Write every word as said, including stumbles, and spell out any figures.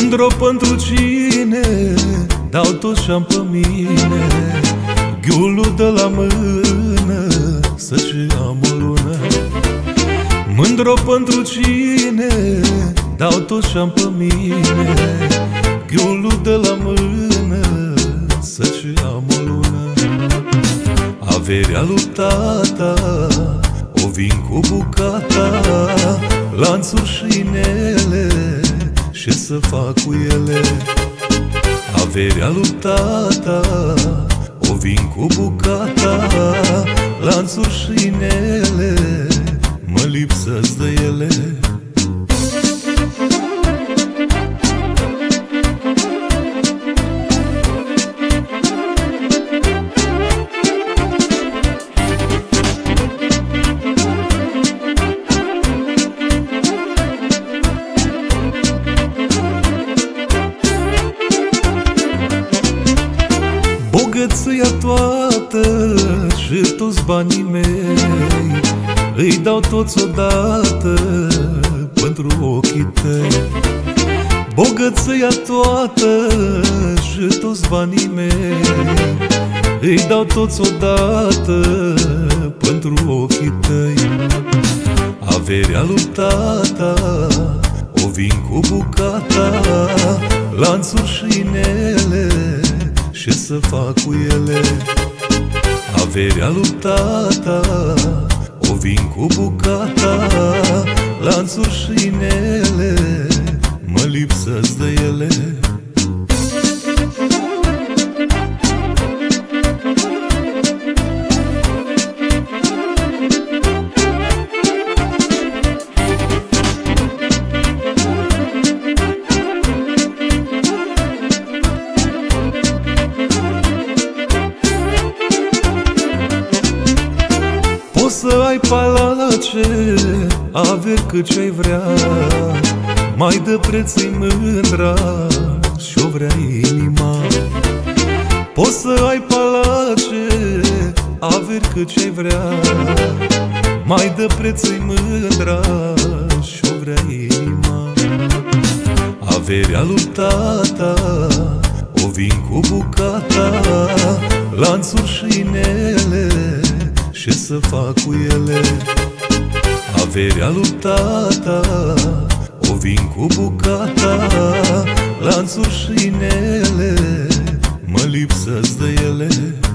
Mândru pentru cine dau tot ce-am pe mine, ghiulul de la mână să-și am o lună. Mândru pentru cine dau tot ce-am pe mine, ghiulul de la mână să-și am o lună. Averea lui tata o vin cu bucata, lanțuri și inele, ce să fac cu ele? Averea lui tata o vin cu bucata, lanțuri și inele, mă lipsesc de ele. Bogăția toată și toți banii mei îi dau toți odată pentru ochii tăi. Bogăția toată și toți banii mei îi dau toți odată pentru ochii tăi. Averea lui tata o vin cu bucata, lanțuri și inele, ce să fac cu ele? Averea lui tata o vin cu bucata, lanțuri și inele, mă lipsesc de ele. Poți să ai palace, averi cât ce-ai vrea, mai de preț-i mândra și-o vrea inima. Poți să ai palace, averi cât ce-ai vrea, mai de preț-i mândra și-o vrea inima. Averea lui tata o vin cu bucata, lanțuri și inele, ce să fac cu ele? Averea lui tata o vin cu bucata, lanțuri și inele, mă lipsesc de ele.